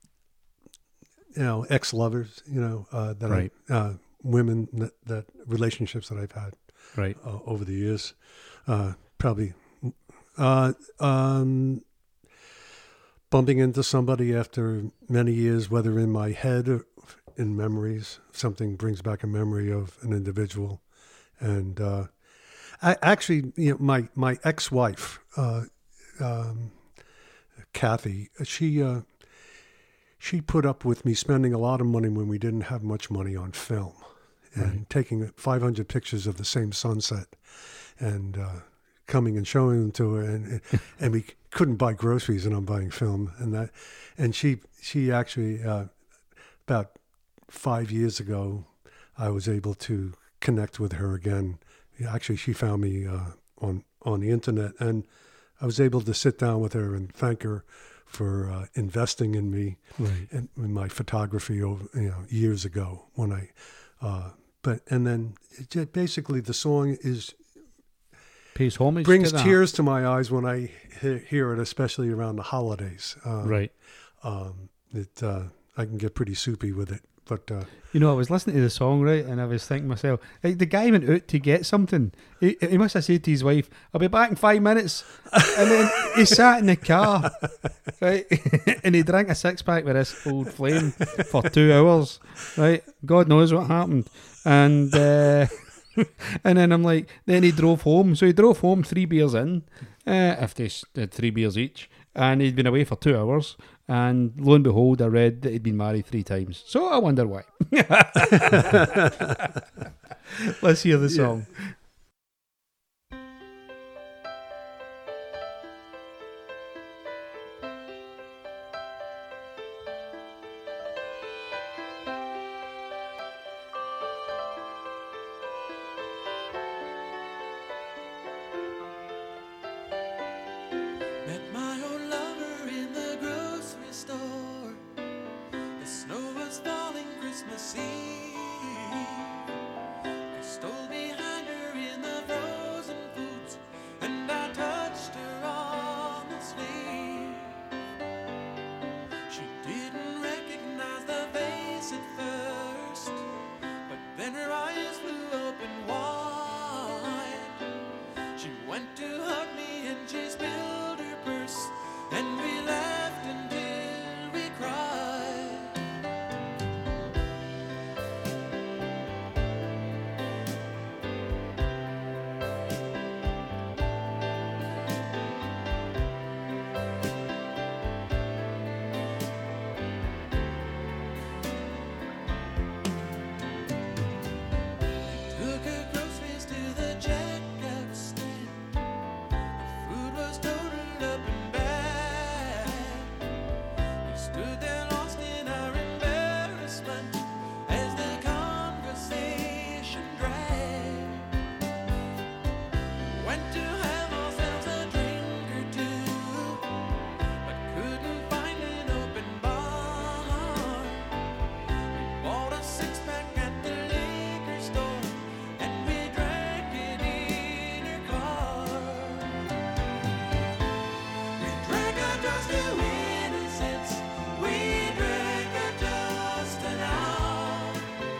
you know, ex-lovers, you know, uh, that Right. I, uh, women that, that relationships that I've had Right. uh, over the years, uh, probably, uh, um, bumping into somebody after many years, whether in my head or in memories, something brings back a memory of an individual, and uh, I actually, you know, my my ex-wife, uh, um, Kathy, she uh, she put up with me spending a lot of money when we didn't have much money on film, and Right. taking five hundred pictures of the same sunset, and uh, coming and showing them to her, and and we couldn't buy groceries, and I'm buying film, and that, and she she actually uh, about five years ago, I was able to connect with her again. Actually, she found me uh, on on the internet, and I was able to sit down with her and thank her for uh, investing in me Right. in, in my photography over you know years ago when I. Uh, but and then it just, basically the song is Pays homage brings to that. tears to my eyes when I he- hear it, especially around the holidays. Uh, Right. Um, it uh, I can get pretty soupy with it, but uh, You know, I was listening to the song, right, and I was thinking to myself, like, the guy went out to get something. He, he must have said to his wife, "I'll be back in five minutes." And then he sat in the car, right, and he drank a six pack with this old flame for two hours, right? God knows what happened. And uh, and then I'm like, then he drove home. So he drove home three beers in, uh, if they s- did three beers each. And he'd been away for two hours. And lo and behold, I read that he'd been married three times. So I wonder why. Let's hear the song. Met my old lover in the grocery store. The snow was falling Christmas Eve. I stole behind her in the frozen foods, and I touched her on the sleeve. She didn't recognize the face at first, but then her eyes flew open wide. She went to hug me and she spilled her purse, and we laughed until we cried. Took her groceries to the checkout stand. Food was totaled up and back. We stood there lost in our embarrassment as the conversation dragged. Went to have ourselves a drink or two, but couldn't find an open bar. We bought a six-pack at the liquor store, and we drank it in her car. We drank a toast to innocence. We drank a toast to now,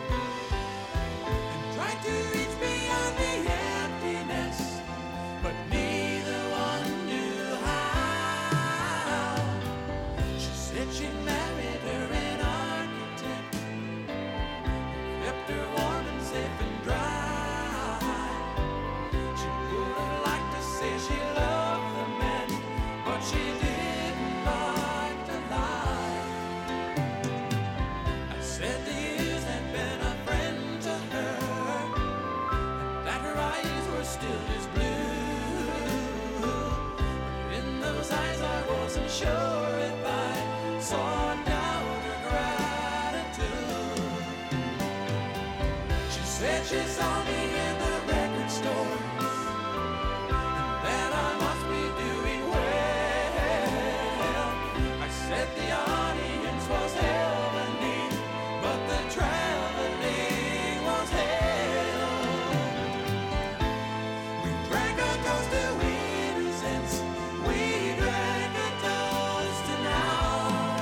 and tried to reach beyond the emptiness, but neither one knew how. She said she married her an architect, kept her warm and safe and dry. She would have liked to say she loved the man, but she didn't like to lie. I said the years had been a friend to her, and that her eyes were still as blue. But in those eyes I wasn't sure if I saw doubt or gratitude. She said she saw me in the record store, and that I must be doing well. I said the audience was heavenly, but the traveling was hell. We drank a toast to innocence. We drank a toast to now.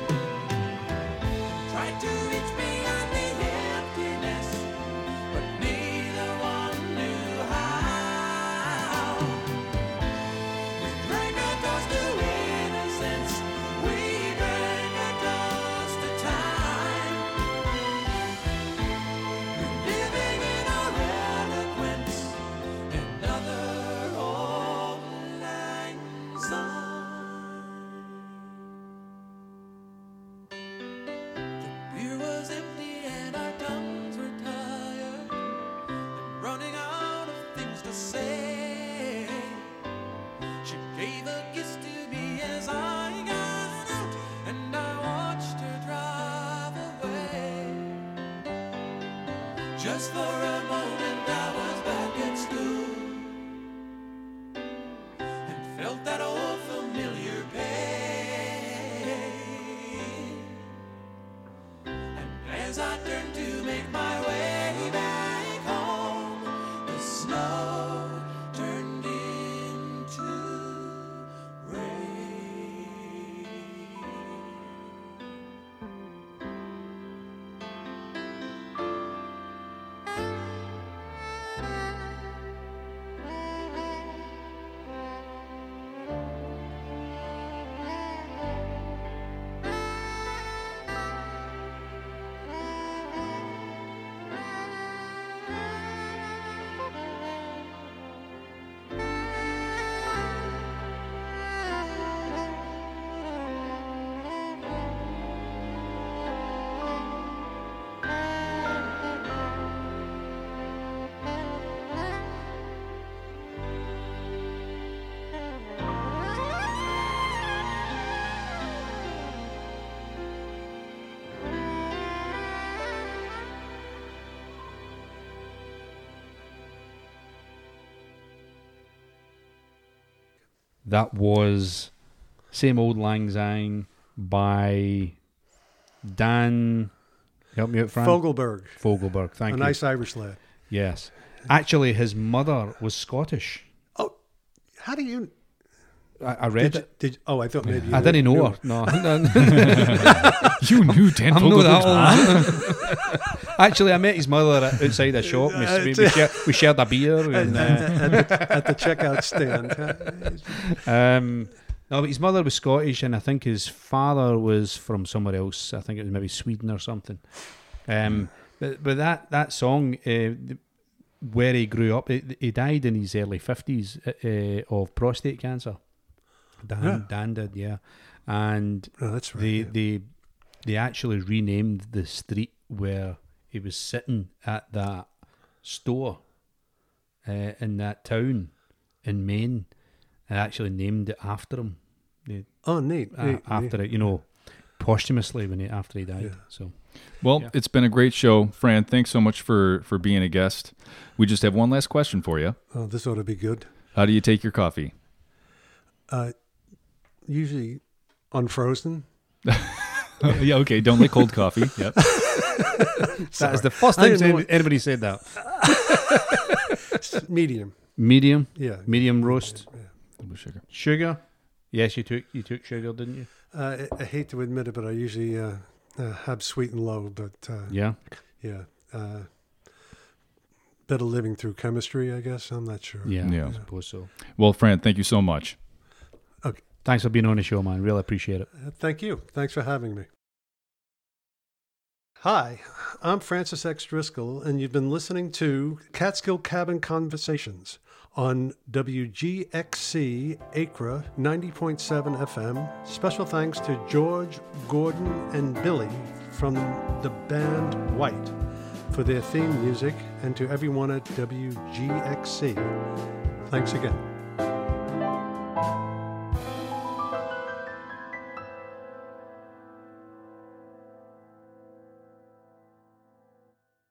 Tried to reach beyond the emptiness, but neither one knew how. We drank a toast to innocence. We drank a toast to time. Living in our eloquence, another old lang syne. The beer was empty and our tongues were tired, and running out of things to say. She gave a kiss to me as I got out, and I watched her drive away. Just for a moment I was back at school, and felt that old familiar pain. And as I turned to make my way back home, the snow turned into rain. that was Same Old Lang Syne by Dan. Help me out, Fran. Fogelberg, Fogelberg. Thank a you. nice Irish lad. Yes. Actually, his mother was Scottish. Oh, how do you? I, I read Did, it. did oh, I thought maybe you I knew- didn't know knew her. No. You knew Dan I'm not Fogelberg's that old. Actually, I met his mother at- outside a shop. We, we, we, shared, we shared a beer. And, uh, at, the, at the checkout stand. um, no, but his mother was Scottish, and I think his father was from somewhere else. I think it was maybe Sweden or something. Um, but, but that that song, uh, the- where he grew up, he, he died in his early fifties uh, of prostate cancer. Dan, Yeah. Dan did, yeah. And Oh, that's right. they yeah. they they actually renamed the street where he was sitting at that store uh, in that town in Maine, and actually named it after him. They, Oh, neat. uh, neat, after neat. it, you know, posthumously when he after he died. Yeah. So Well, Yeah. it's been a great show. Fran, thanks so much for, for being a guest. We just have one last question for you. Oh, this ought to be good. How do you take your coffee? Uh, usually unfrozen. Yeah, okay. Don't like cold coffee. Yep. that is the first I time didn't know any- anybody said that. Medium. Medium, Yeah. medium roast, With sugar. sugar. Yes, you took you took sugar, didn't you? Uh, I, I hate to admit it, but I usually uh, uh, have sweet and low. But uh, Yeah. yeah, uh, bit of living through chemistry, I guess. I'm not sure. Yeah, Yeah. I suppose so. Well, Fran, thank you so much. Thanks for being on the show, man. Really appreciate it. Uh, Thank you. Thanks for having me. Hi, I'm Francis X. Driscoll, and you've been listening to Catskill Cabin Conversations on W G X C Acra ninety point seven F M. Special thanks to George, Gordon, and Billy from the band White for their theme music, and to everyone at W G X C. Thanks again.